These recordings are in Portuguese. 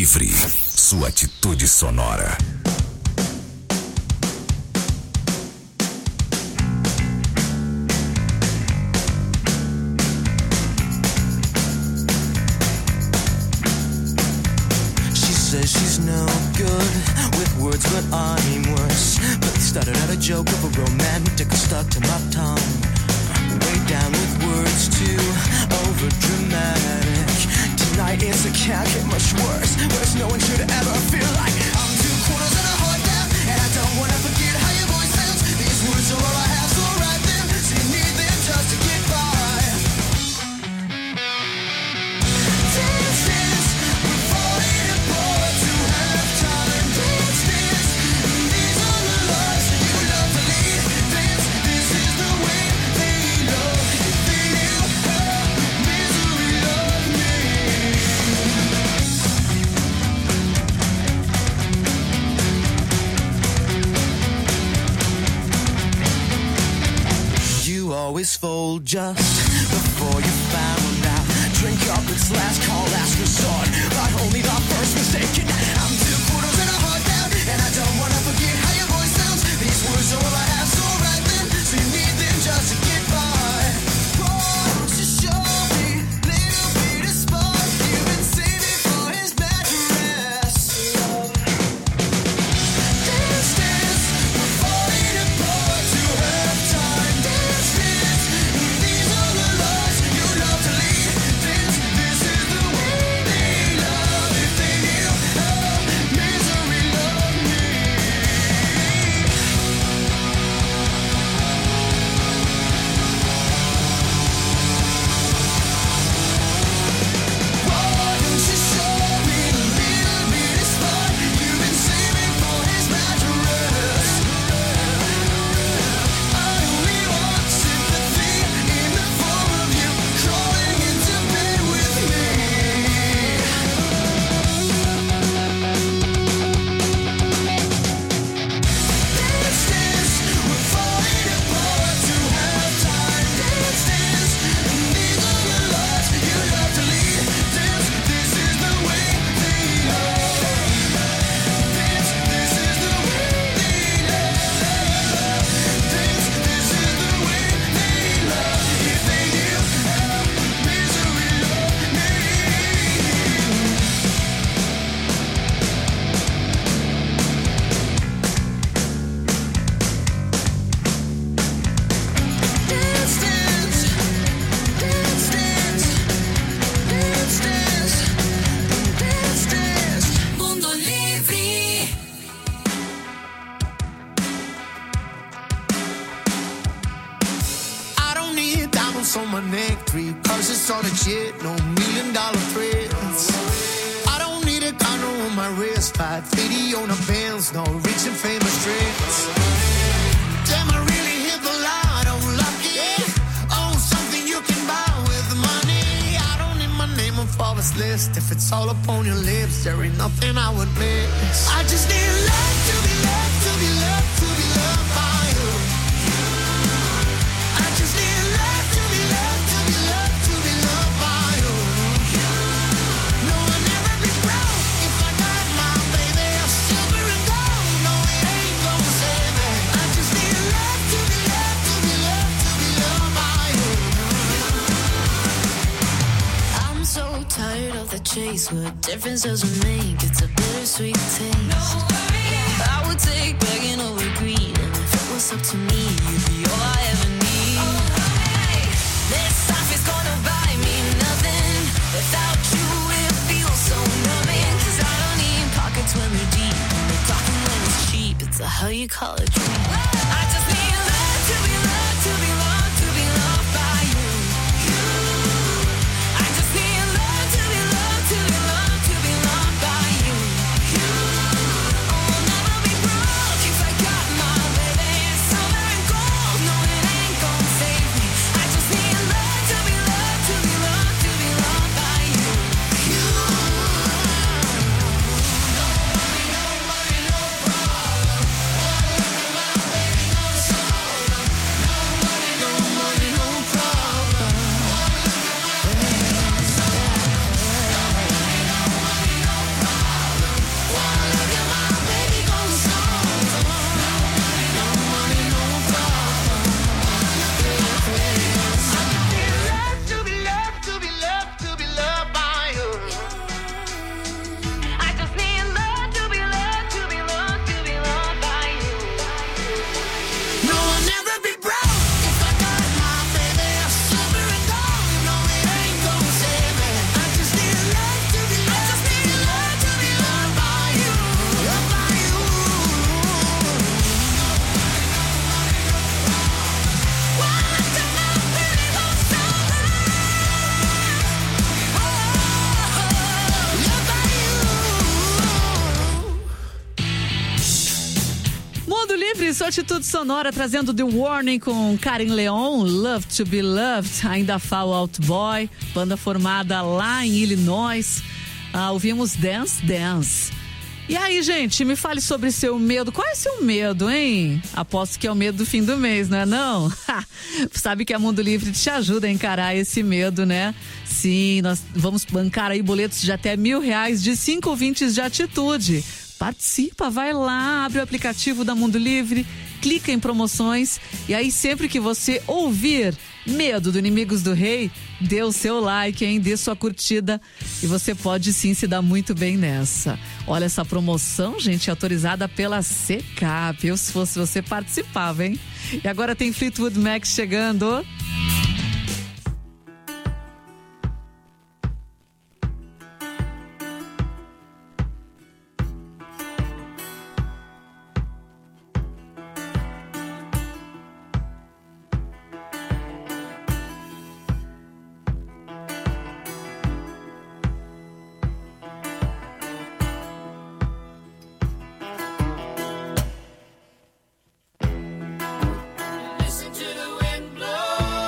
Livre, sua atitude sonora. Says she's no good with words, but I'm worse. But started out a joke of a romantic stuck to my tongue. Way down with words too over dramatic. Tonight it's a can't get much worse. Worse, no one should ever feel like I'm 2 quarters and a heart down, and I don't wanna forget how your voice sounds. These words are all I have, so write them. So you need them just to get by. Always fold just before you found out. Drink up, it's last call, last resort, but only the first mistake. I'm 2 quarters and a heart down, and I don't wanna forget how your voice sounds. These words are all I have, so write them. So you need them just to get by. Won't you show me little bit of spark you've been saving for his mattress? Dance, dance, we're falling apart to have time. Dance, dance, these are the lies you love to lead. Dance, this is the way they love. If they knew how misery loved me. Why don't you show me the little bit of spark you've been saving for his mattress? I only want sympathy in the form of you crawling into bed with me. Dance, dance, we're falling apart to have time. Dance, dance, these are the lies you love to lead. Dance, this is the way they love. Dance, this is the way they love. Dance, this is the way they love. If they knew how misery loved me. Dance, dance, dance, dance, dance, dance, dance, dance. Mundo Livre. I don't need diamonds on my neck, 3 purses on a jet, no $1 million threats. I don't need a condo on my wrist, 550 on a Benz, no rich and famous tricks. Damn, I really hit the lotto, lucky. Oh, something you can buy with money. I don't need my name on Forbes list. If it's all up on your lips, there ain't nothing I would miss. I just need love to be loved, to be loved, to be loved by you. I just need love to be loved, to be loved, to be loved by you. No, I'll never be broke if I got my baby silver and gold. No, it ain't gonna save me. I just need love to be loved, to be loved, to be loved by you. I'm so tired of the chase. What difference does it make? It's a bittersweet taste. I would take begging over green, and if it was up to me, you'd be all I ever need. This life is gonna buy me nothing. Without you, it feels so numbing. 'Cause I don't need pockets when they're deep, and they're talking when it's cheap. It's a how you call it dream. I just need love to be loved, to be loved, to be loved by you. I just need love to be loved, to be loved, to be loved by you. I'll never be broke if I got my baby silver and gold. No, it ain't gonna save me. I just need love to be loved, to be loved, to be loved by you. Nobody, no problem. gente, sua atitude sonora trazendo The Warning com Karen Leon, Love to be Loved, ainda Fall Out Boy, banda formada lá em Illinois. Ouvimos Dance Dance. E aí, gente, me fale sobre seu medo. Qual é seu medo, hein? Aposto que é o medo do fim do mês, não é não? Sabe que a Mundo Livre te ajuda a encarar esse medo, né? Sim, nós vamos bancar aí boletos de até R$1.000 de 5 ouvintes de atitude. Participa, vai lá, abre o aplicativo da Mundo Livre, clica em promoções e aí sempre que você ouvir Medo do Inimigos do Rei, dê o seu like, hein? Dê sua curtida e você pode sim se dar muito bem nessa. Olha, essa promoção, gente, é autorizada pela Secap. Eu, se fosse você, participava, hein? E agora tem Fleetwood Mac chegando. Listen to the wind blow.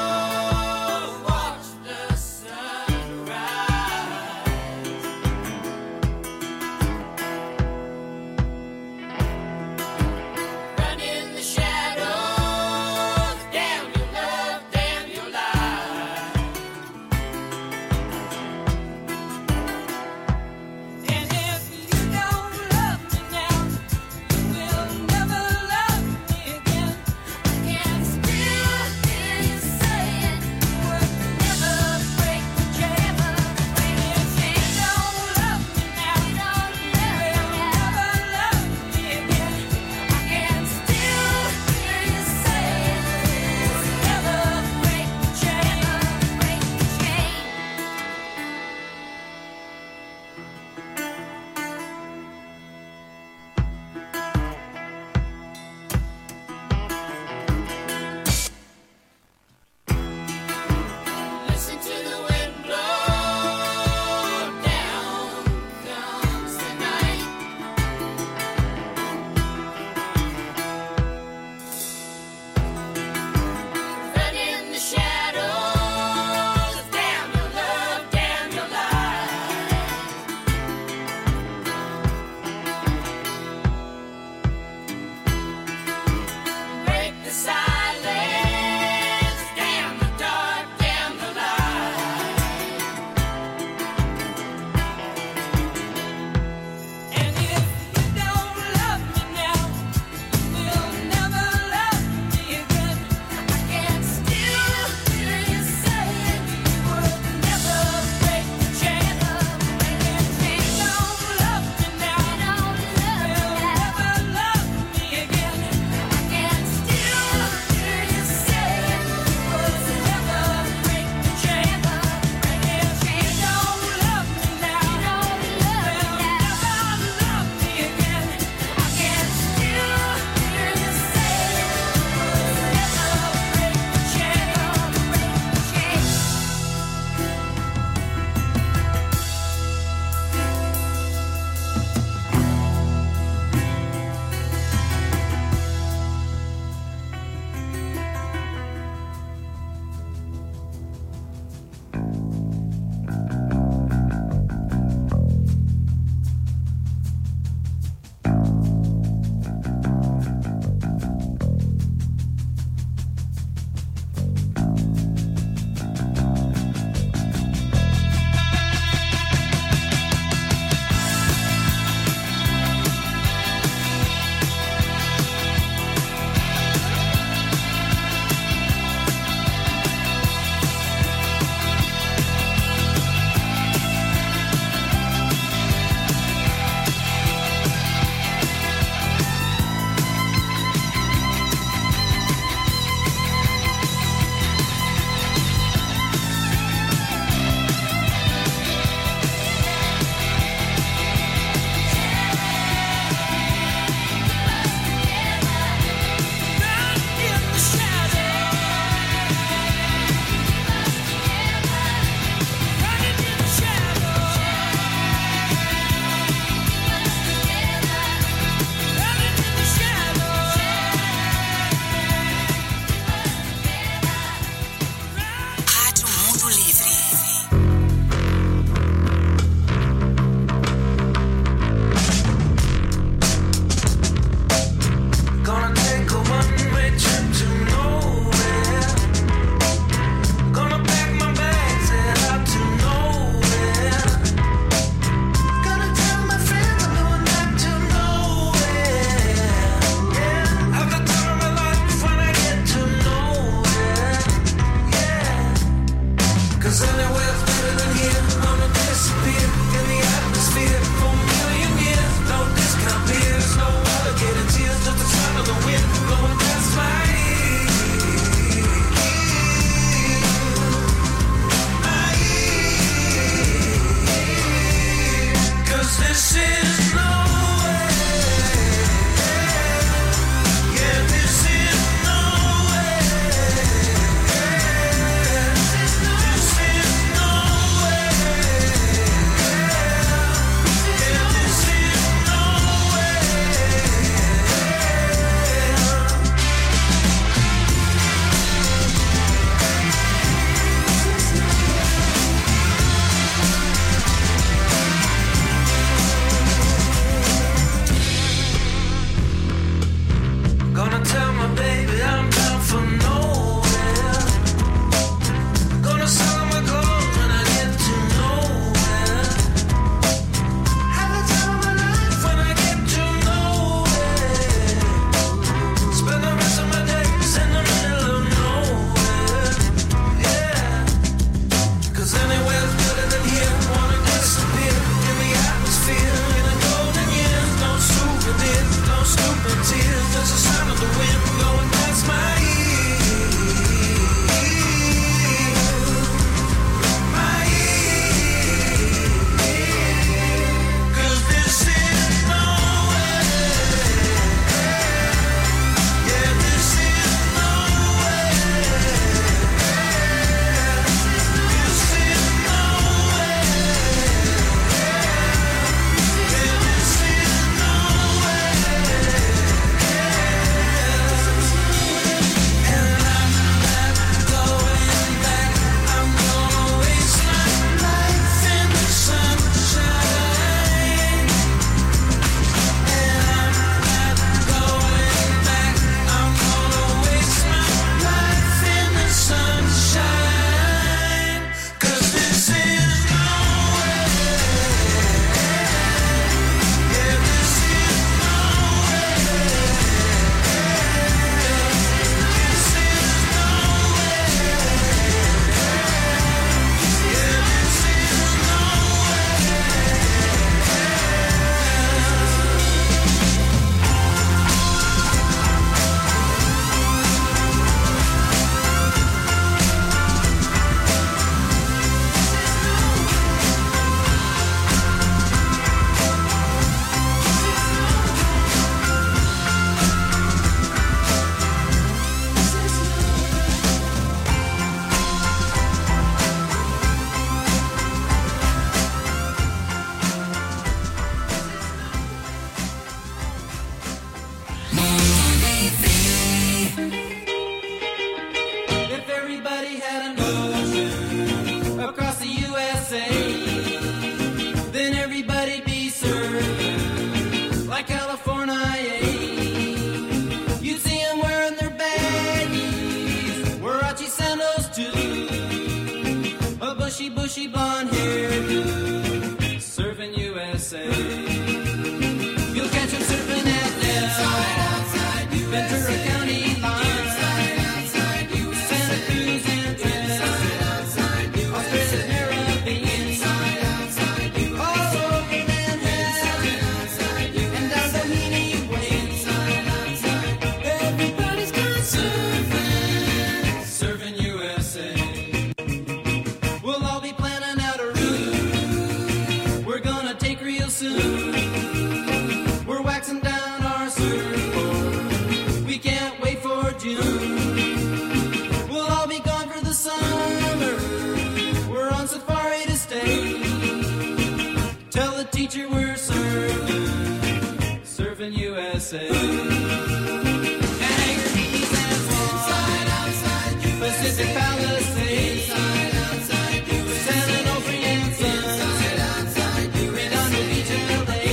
bushy, bushy blonde hairdo, surfing USA. You'll catch him surfing at Nell, Ventura County line, Santa Cruz and Trent, Australia, Caribbean, all over Manhattan, and down Bohemian Way. Everybody's gone surfing, surfing USA. We'll all be planning out a route we're gonna take real soon. We're waxing down our surfboard, we can't wait for June. We'll all be gone for the summer, we're on safari to stay. Tell the teacher we're surfing, surfing USA. Hangar Beach and Swan, Pacific Palisades, San Onofre and Sun, Redondo Beach and LA,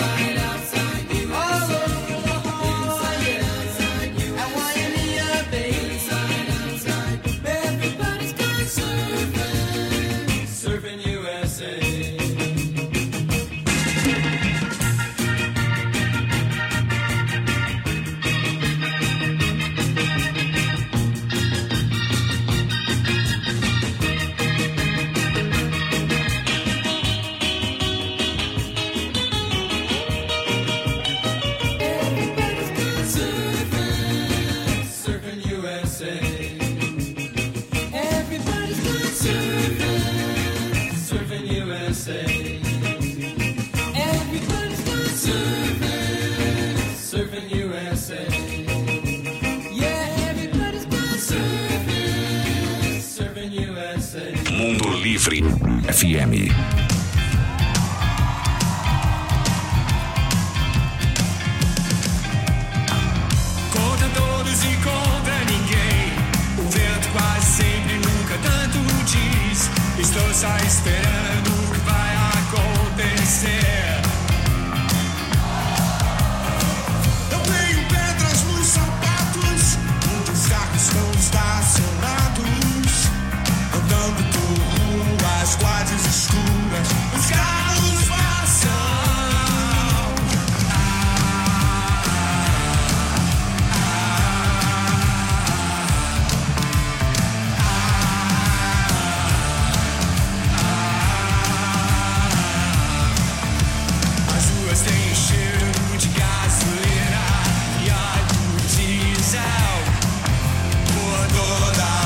all over La Jolla, at Waimea Bay. Everybody's gone surfing, surfing USA. Everybody's gone surfing, surfing USA. Everybody's gone surfing, surfing USA. Everybody's gone surfing, surfing USA. Yeah, everybody's gone surfing, surfing USA. Mundo Livre FM. Contra todos e contra ninguém. O vento quase sempre, nunca tanto diz. Estou só esperando o que vai acontecer. Eu tenho pedras nos sapatos, muitos carros estão estacionados. Andando por ruas quase escuras, os carros passam. As ruas têm cheiro de gasolina e óleo diesel por toda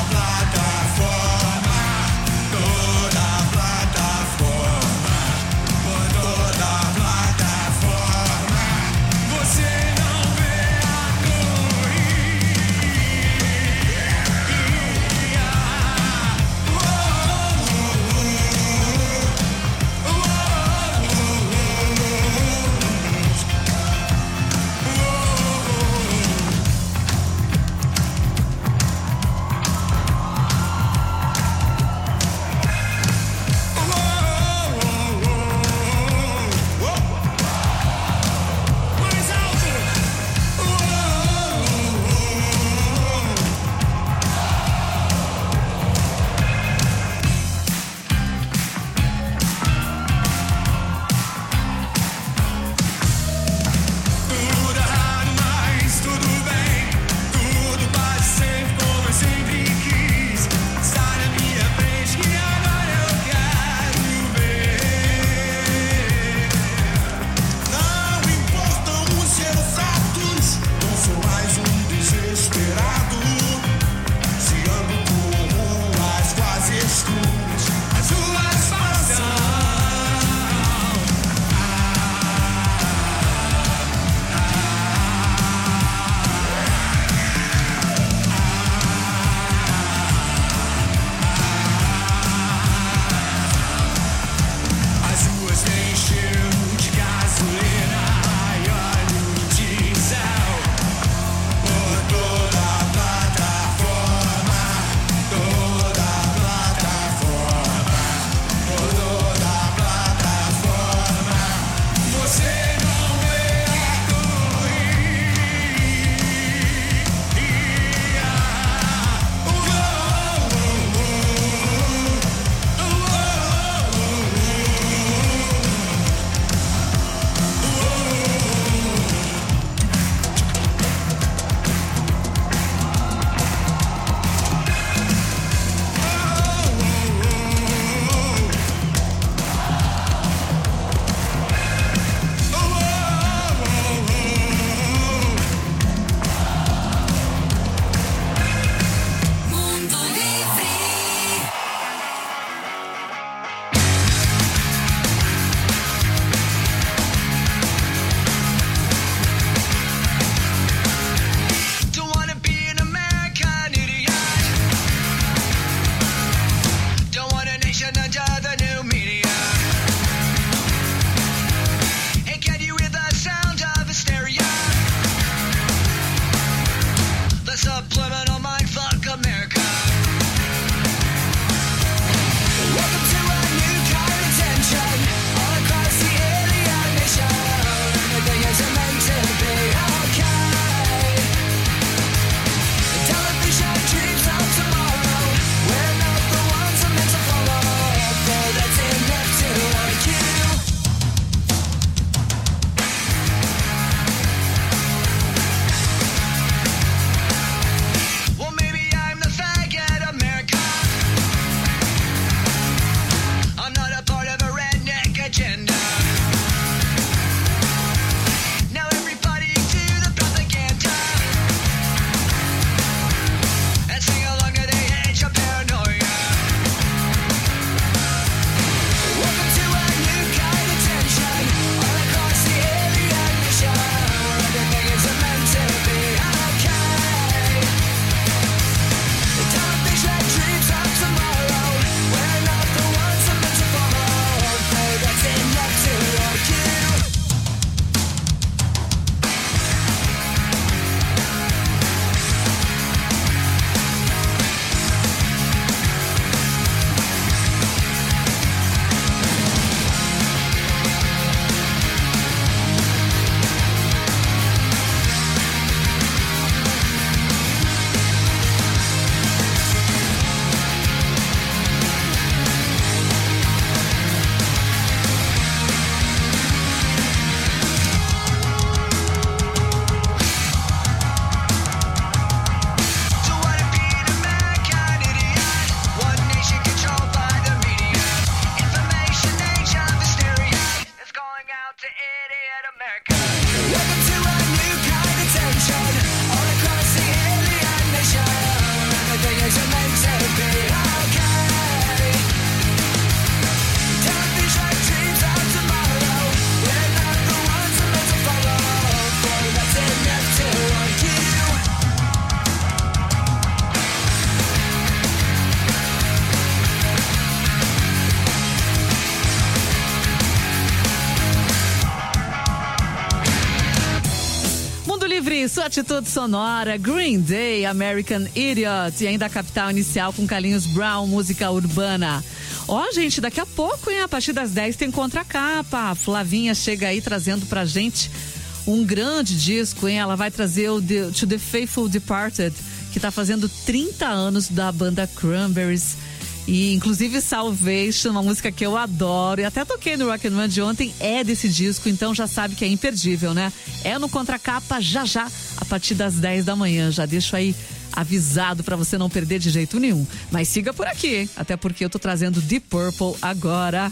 Sim, sua atitude sonora, Green Day, American Idiot, e ainda a Capital Inicial com Carlinhos Brown, música urbana. Ó, gente, daqui a pouco, hein, a partir das 10 tem Contracapa. A Flavinha chega aí trazendo pra gente um grande disco, hein? Ela vai trazer o To The Faithful Departed, que tá fazendo 30 anos da banda Cranberries. E inclusive Salvation, uma música que eu adoro e até toquei no Rock and Run de ontem, é desse disco, então já sabe que é imperdível, né? É no Contracapa já, a partir das 10 da manhã. Já deixo aí avisado pra você não perder de jeito nenhum. Mas siga por aqui, hein? Até porque eu tô trazendo Deep Purple agora.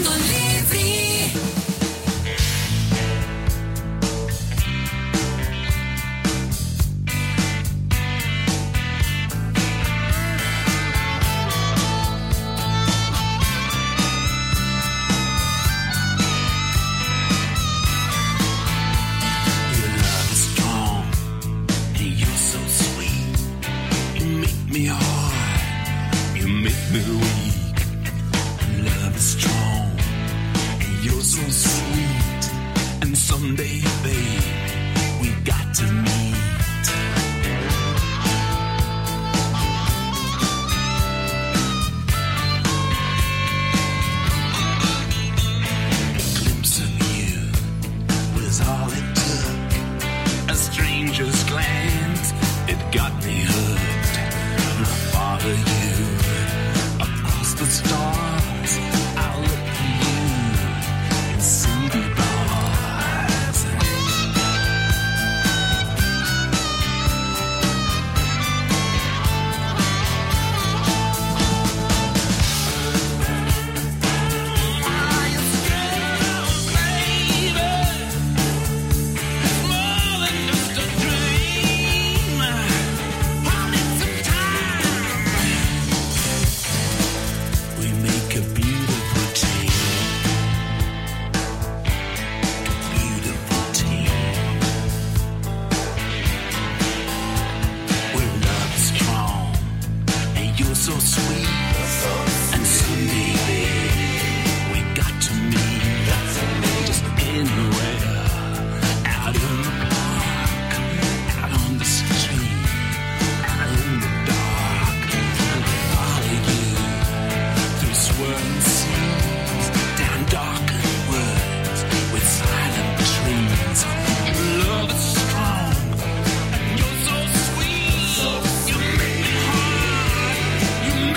Mundo Livre. Me hard, you make me weak. Love is strong, and you're so sweet. And someday, babe, we got to meet. A glimpse of you was all it took. A stranger's glance, it got me hooked. Follow you across the stars. I'll look for you in city bars. So sweet, and someday, babe, we got to meet. Just anywhere, out in the park, out on the street, out in the dark. I'll follow you through swirling seas, down darkened woods with silent trees. Love is strong, and you're so sweet. You make me hard.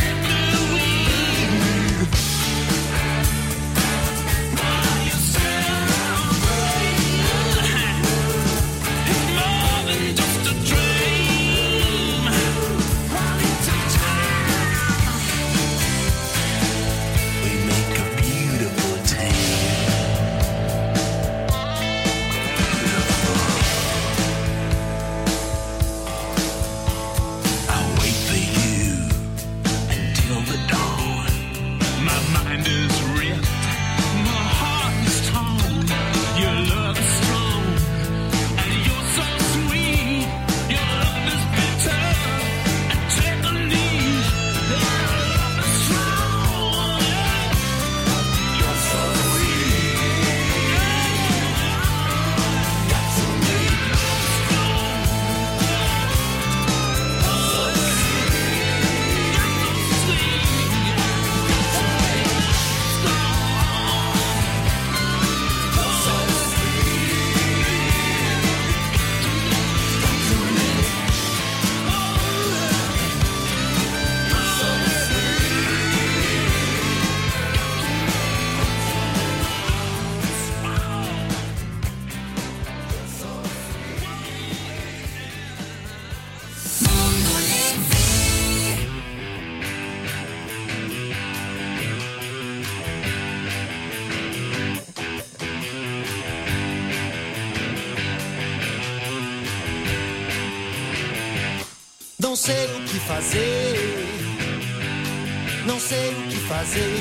Não sei o que fazer, não sei o que fazer.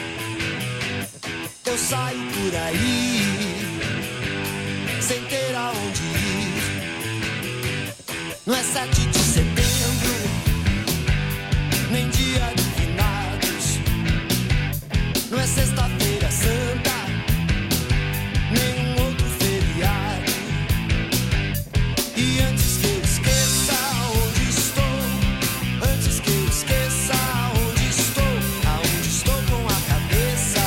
Eu saio por aí, sem ter aonde ir. Não é 7 de setembro, nem dia de finados. Não é sexta-feira santa, nem outro feriado. E antes que eu esqueça onde estou, antes que eu esqueça onde estou, aonde estou com a cabeça,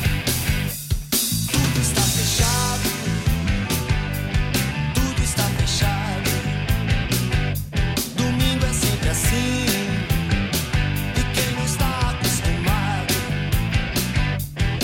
tudo está fechado, tudo está fechado. Domingo é sempre assim, e quem não está acostumado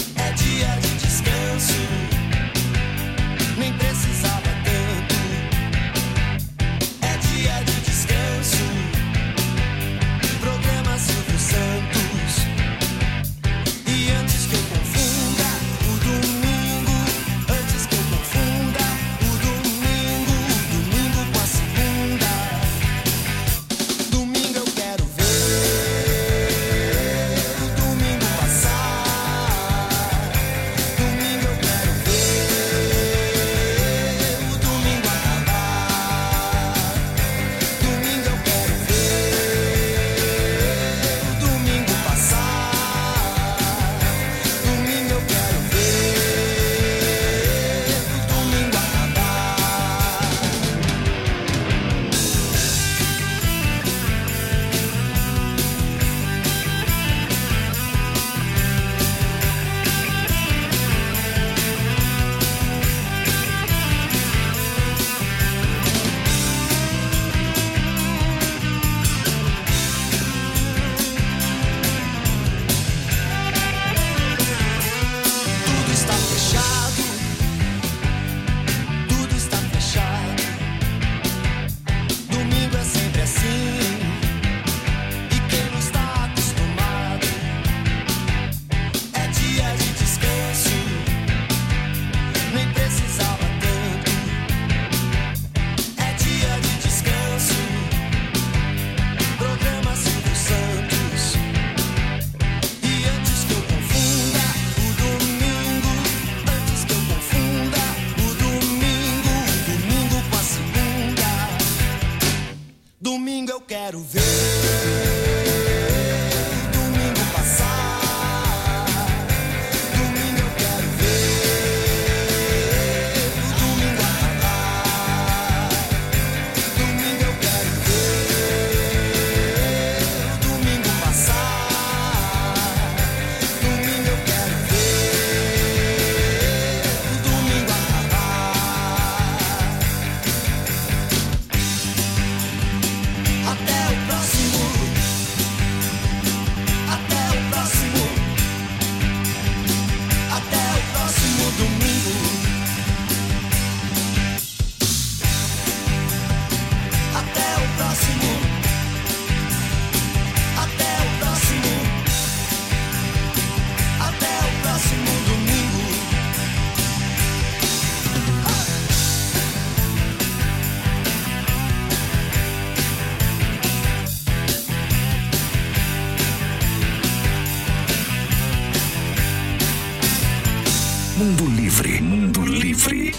Mundo Livre. Mundo Livre.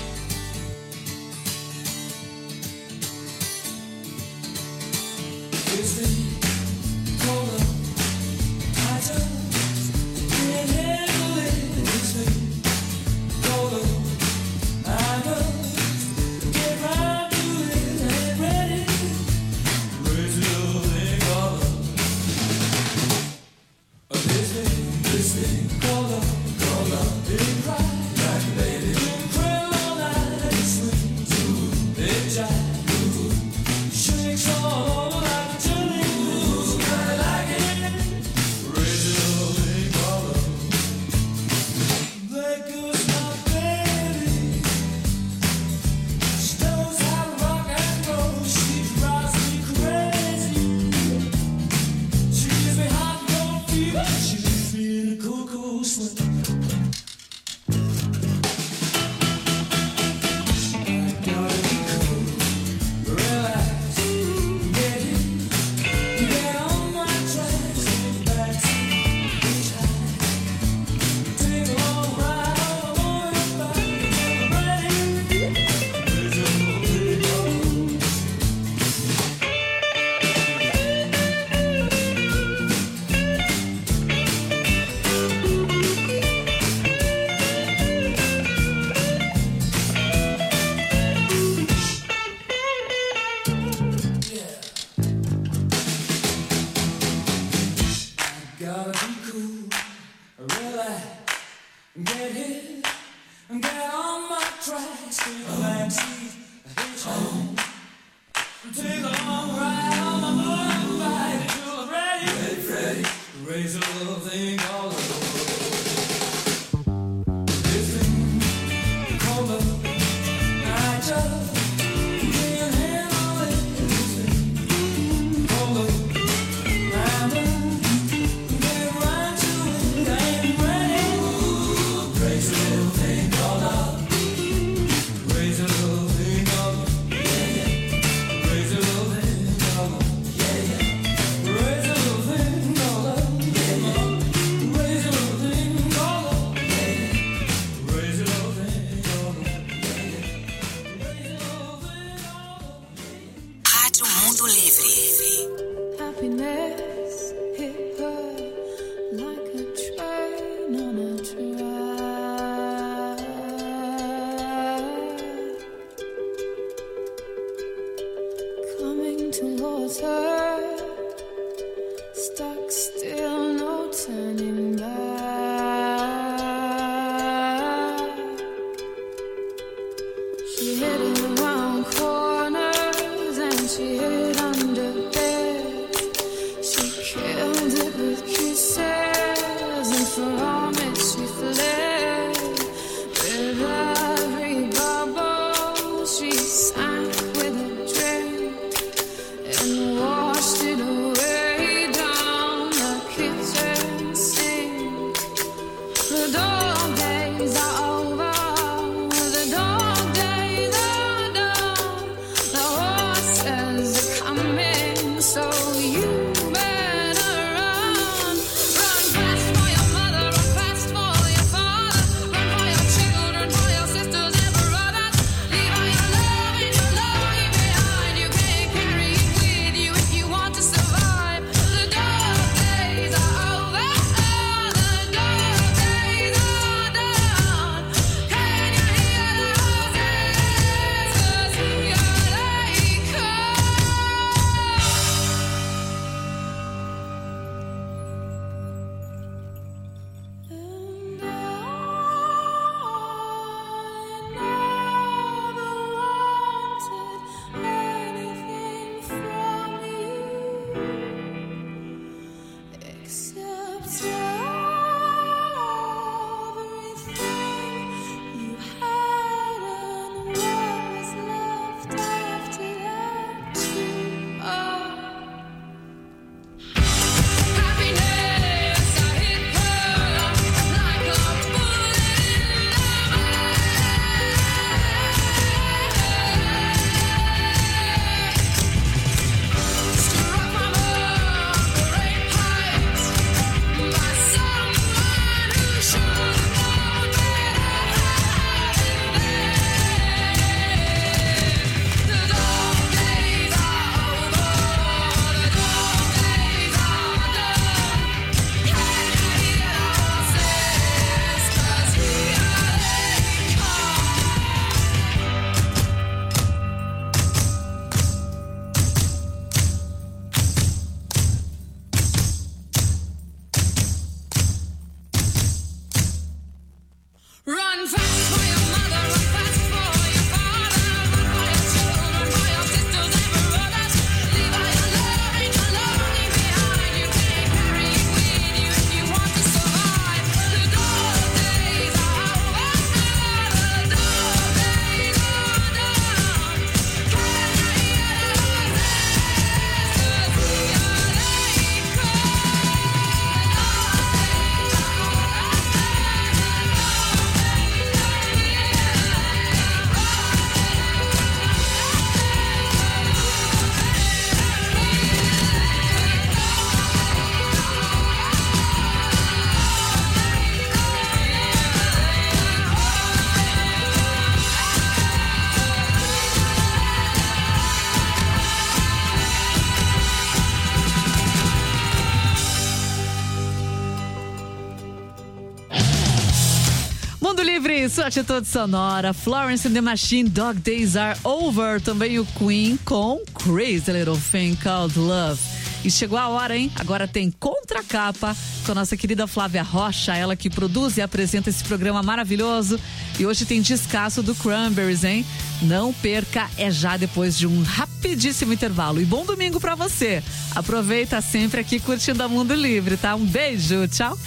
Mundo Livre, sua atitude sonora. Florence and the Machine, Dog Days Are Over. Também o Queen com Crazy Little Thing Called Love. E chegou a hora, hein? Agora tem Contracapa com a nossa querida Flávia Rocha, ela que produz e apresenta esse programa maravilhoso. E hoje tem descasso do Cranberries, hein? Não perca, é já depois de um rapidíssimo intervalo. E bom domingo pra você. Aproveita sempre aqui curtindo a Mundo Livre, tá? Um beijo, tchau.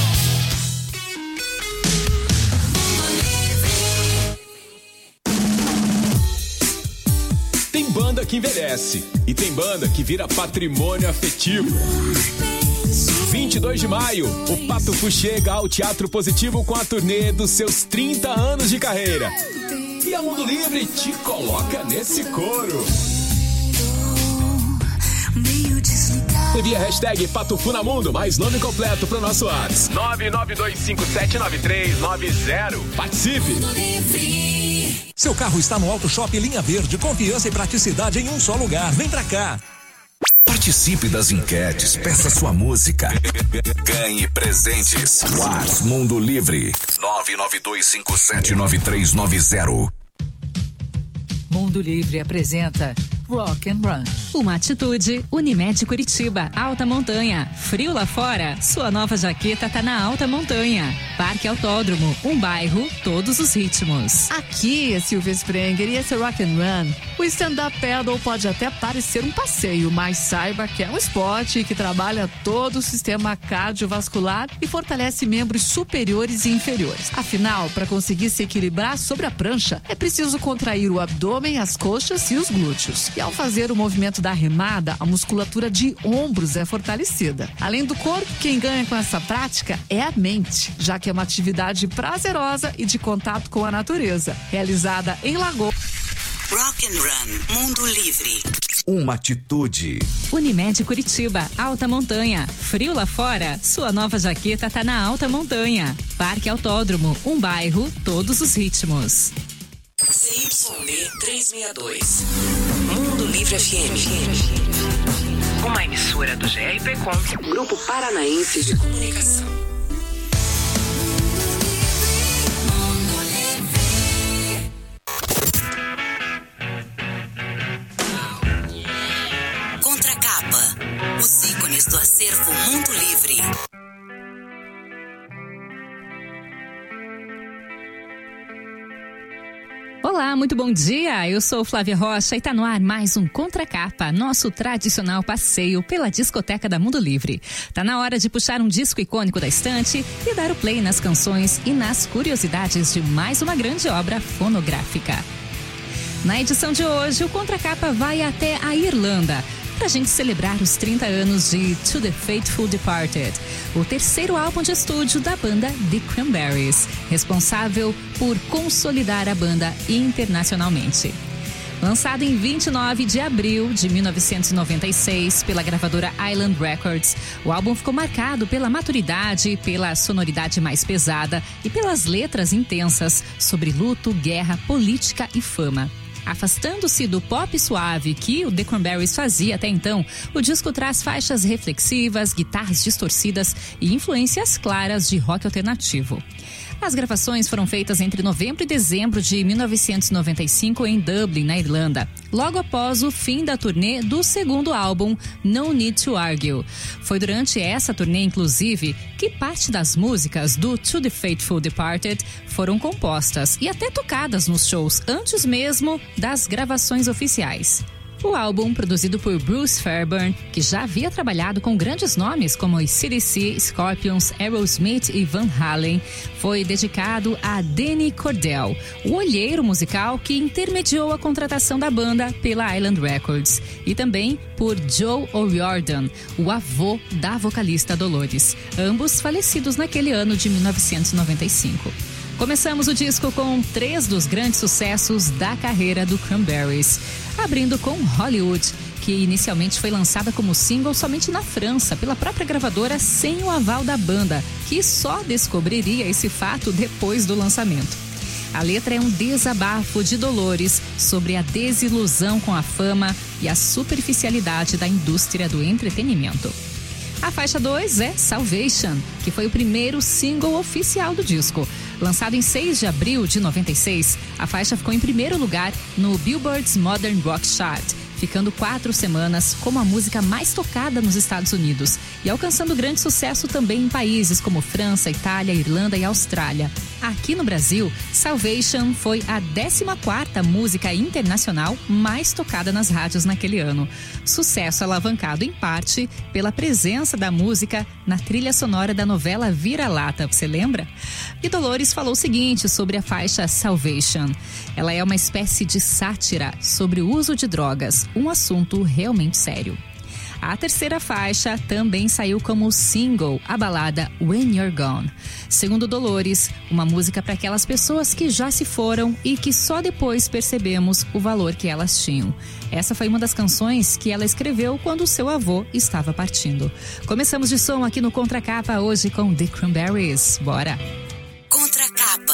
Tem banda que envelhece e tem banda que vira patrimônio afetivo. 22 de maio, o Patufu chega ao Teatro Positivo com a turnê dos seus 30 anos de carreira. E a Mundo Livre te coloca nesse coro. Envia a hashtag Patufu na Mundo, mais nome completo pro nosso WhatsApp. 992579390. Participe! Seu carro está no Auto Shop Linha Verde, confiança e praticidade em um só lugar. Vem pra cá. Participe das enquetes, peça sua música. Ganhe presentes. WhatsApp Mundo Livre 992579390. Mundo Livre apresenta Rock and Run. Uma atitude, Unimed Curitiba, Alta Montanha. Frio lá fora? Sua nova jaqueta tá na Alta Montanha. Parque Autódromo, um bairro, todos os ritmos. Aqui é Silvia Sprenger e esse é Rock and Run. O stand-up paddle pode até parecer um passeio, mas saiba que é um esporte que trabalha todo o sistema cardiovascular e fortalece membros superiores e inferiores. Afinal, para conseguir se equilibrar sobre a prancha, é preciso contrair o abdômen, as coxas e os glúteos. E ao fazer o movimento da remada, a musculatura de ombros é fortalecida. Além do corpo, quem ganha com essa prática é a mente, já que é uma atividade prazerosa e de contato com a natureza, realizada em Lagoa. Rock and Run, Mundo Livre. Uma atitude. Unimed Curitiba, Alta Montanha. Frio lá fora? Sua nova jaqueta tá na Alta Montanha. Parque Autódromo, um bairro, todos os ritmos. CYB 362. Mundo Livre FM. Uma emissora do GRPcom, Grupo Paranaense de Comunicação. Contracapa. Os ícones do acervo Mundo Livre. Olá, muito bom dia. Eu sou Flávia Rocha e tá no ar mais um Contracapa, nosso tradicional passeio pela discoteca da Mundo Livre. Tá na hora de puxar um disco icônico da estante e dar o play nas canções e nas curiosidades de mais uma grande obra fonográfica. Na edição de hoje, o Contracapa vai até a Irlanda pra gente celebrar os 30 anos de To the Faithful Departed, o terceiro álbum de estúdio da banda The Cranberries, responsável por consolidar a banda internacionalmente. Lançado em 29 de abril de 1996 pela gravadora Island Records, o álbum ficou marcado pela maturidade, pela sonoridade mais pesada e pelas letras intensas sobre luto, guerra, política e fama. Afastando-se do pop suave que o The Cranberries fazia até então, o disco traz faixas reflexivas, guitarras distorcidas e influências claras de rock alternativo. As gravações foram feitas entre novembro e dezembro de 1995 em Dublin, na Irlanda, logo após o fim da turnê do segundo álbum, No Need to Argue. Foi durante essa turnê, inclusive, que parte das músicas do To the Faithful Departed foram compostas e até tocadas nos shows antes mesmo das gravações oficiais. O álbum, produzido por Bruce Fairbairn, que já havia trabalhado com grandes nomes como AC/DC, Scorpions, Aerosmith e Van Halen, foi dedicado a Danny Cordell, o olheiro musical que intermediou a contratação da banda pela Island Records, e também por Joe O'Riordan, o avô da vocalista Dolores, ambos falecidos naquele ano de 1995. Começamos o disco com 3 dos grandes sucessos da carreira do Cranberries, abrindo com Hollywood, que inicialmente foi lançada como single somente na França, pela própria gravadora sem o aval da banda, que só descobriria esse fato depois do lançamento. A letra é um desabafo de Dolores sobre a desilusão com a fama e a superficialidade da indústria do entretenimento. A faixa 2 é Salvation, que foi o primeiro single oficial do disco. Lançado em 6 de abril de 96, a faixa ficou em primeiro lugar no Billboard's Modern Rock Chart, ficando 4 semanas como a música mais tocada nos Estados Unidos e alcançando grande sucesso também em países como França, Itália, Irlanda e Austrália. Aqui no Brasil, Salvation foi a 14ª música internacional mais tocada nas rádios naquele ano. Sucesso alavancado em parte pela presença da música na trilha sonora da novela Vira-Lata, você lembra? E Dolores falou o seguinte sobre a faixa Salvation. Ela é uma espécie de sátira sobre o uso de drogas, um assunto realmente sério. A terceira faixa também saiu como single, a balada When You're Gone. Segundo Dolores, uma música para aquelas pessoas que já se foram e que só depois percebemos o valor que elas tinham. Essa foi uma das canções que ela escreveu quando o seu avô estava partindo. Começamos de som aqui no Contracapa hoje com The Cranberries. Bora! Contracapa.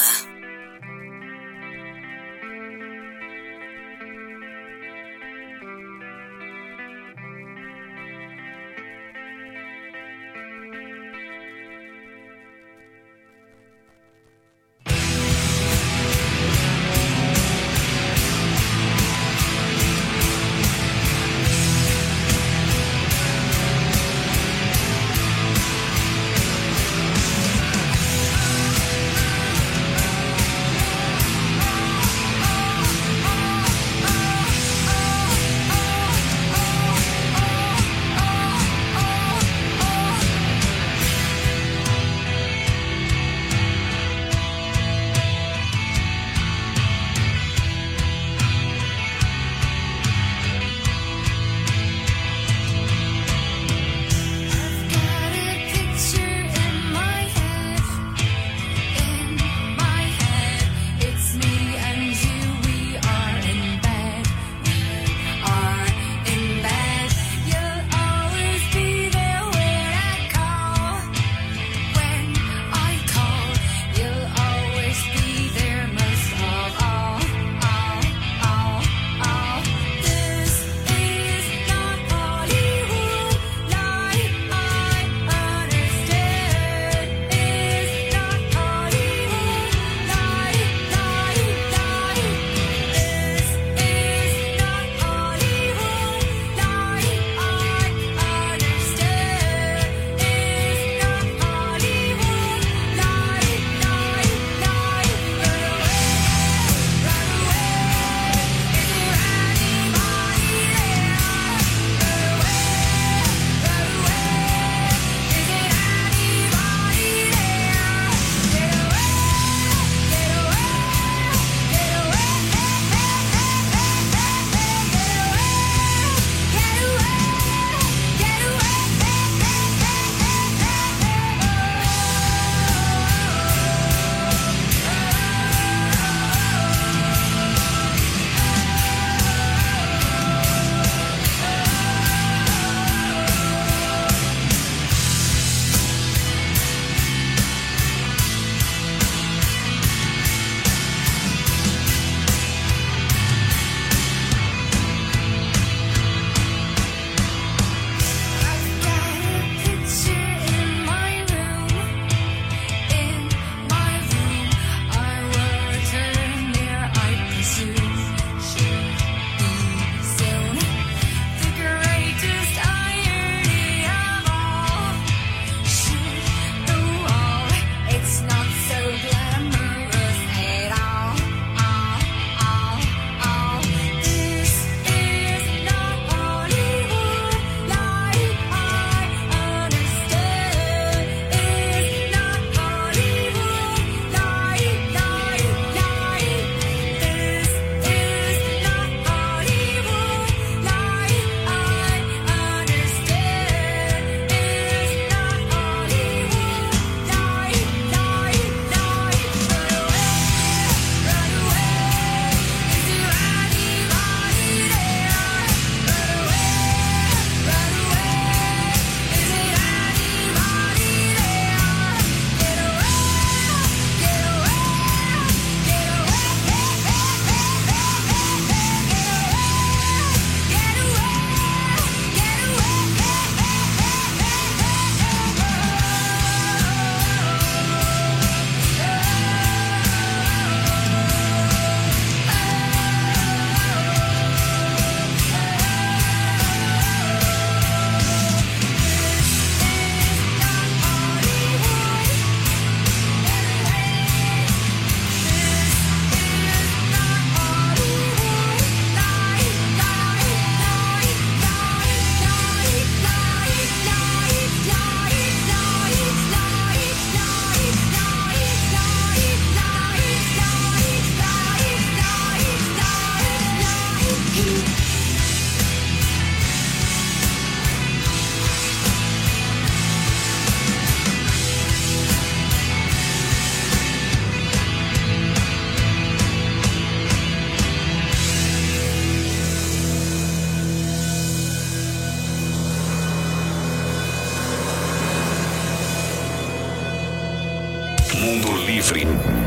Mundo Livre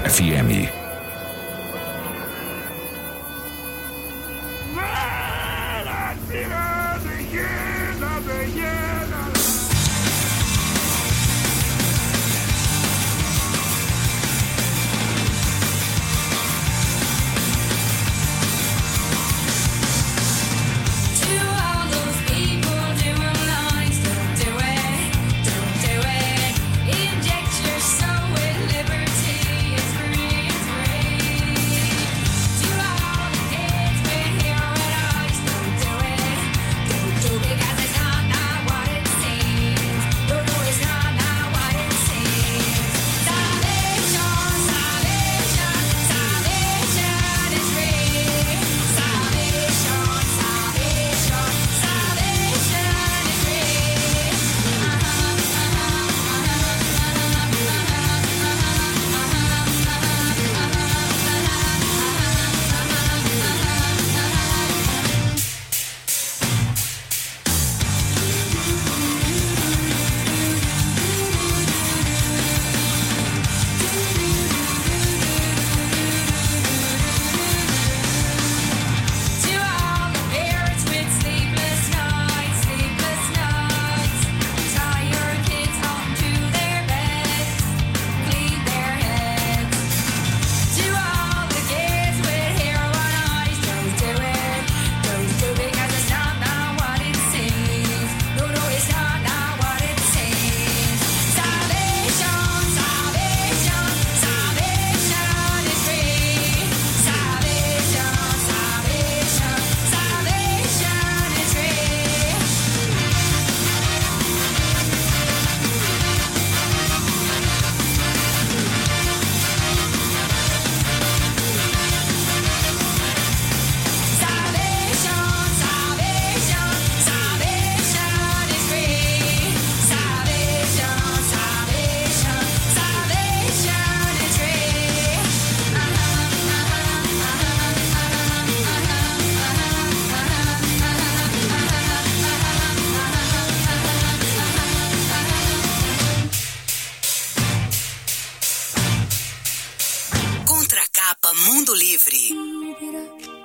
FM. Mundo Livre.